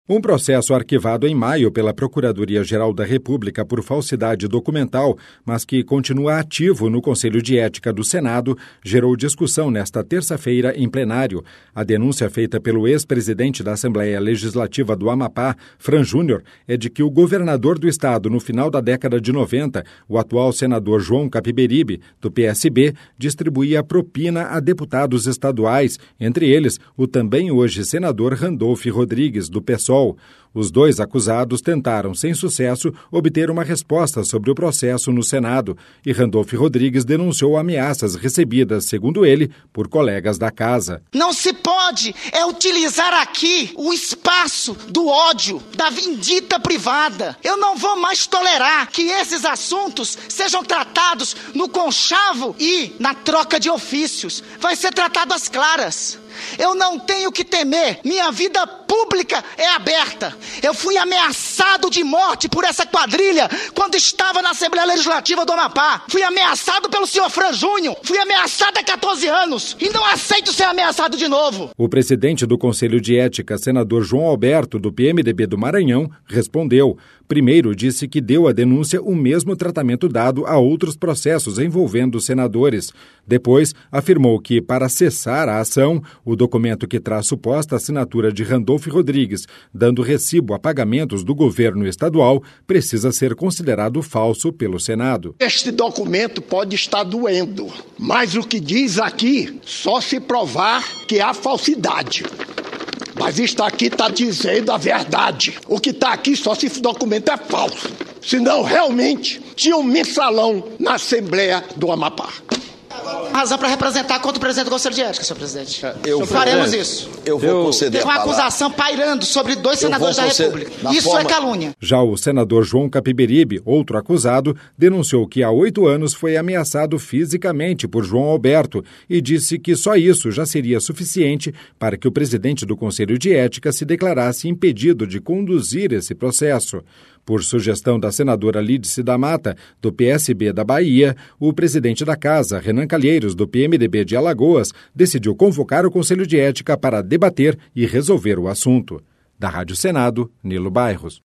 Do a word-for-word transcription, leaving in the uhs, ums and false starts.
Um processo arquivado em maio pela Procuradoria-Geral da República por falsidade documental, mas que continua ativo no Conselho de Ética do Senado, gerou discussão nesta terça-feira em plenário. A denúncia feita pelo ex-presidente da Assembleia Legislativa do Amapá, Fran Júnior, é de que o governador do estado no final da década de noventa, o atual senador João Capiberibe, do P S B, distribuía propina a deputados estaduais, entre eles o também hoje senador Randolph Rodrigues, do PSOL. Os dois acusados tentaram, sem sucesso, obter uma resposta sobre o processo no Senado, e Randolph Rodrigues denunciou ameaças recebidas, segundo ele, por colegas da casa. Não se pode é utilizar aqui o espaço do ódio, da vindita privada. Eu não vou mais tolerar que esses assuntos sejam tratados no conchavo e na troca de ofícios. Vai ser tratado às claras. Eu não tenho que temer, minha vida pública é aberta. Eu fui ameaçado de morte por essa quadrilha quando estava na Assembleia Legislativa do Amapá. Fui ameaçado pelo senhor Fran Júnior, fui ameaçado há quatorze anos e não aceito ser ameaçado de novo. O presidente do Conselho de Ética, senador João Alberto, do P M D B do Maranhão, respondeu. Primeiro, disse que deu à denúncia o mesmo tratamento dado a outros processos envolvendo senadores. Depois, afirmou que, para cessar a ação, o documento que traz suposta assinatura de Randolph Rodrigues, dando recibo a pagamentos do governo estadual, precisa ser considerado falso pelo Senado. Este documento pode estar doendo, mas o que diz aqui só se provar que há falsidade. Mas isto aqui está dizendo a verdade. O que está aqui só se esse documento é falso. Senão, realmente, tinha um mensalão na Assembleia do Amapá. Razão para representar contra o presidente do Conselho de Ética, senhor presidente. Eu Faremos isso. Eu vou conceder Tem uma acusação pairando sobre dois senadores da República. Isso forma... é calúnia. Já o senador João Capiberibe, outro acusado, denunciou que há oito anos foi ameaçado fisicamente por João Alberto e disse que só isso já seria suficiente para que o presidente do Conselho de Ética se declarasse impedido de conduzir esse processo. Por sugestão da senadora Lídice da Mata, do P S B da Bahia, o presidente da Casa, Renan Calheiros, do P M D B de Alagoas, decidiu convocar o Conselho de Ética para debater e resolver o assunto. Da Rádio Senado, Nilo Bairros.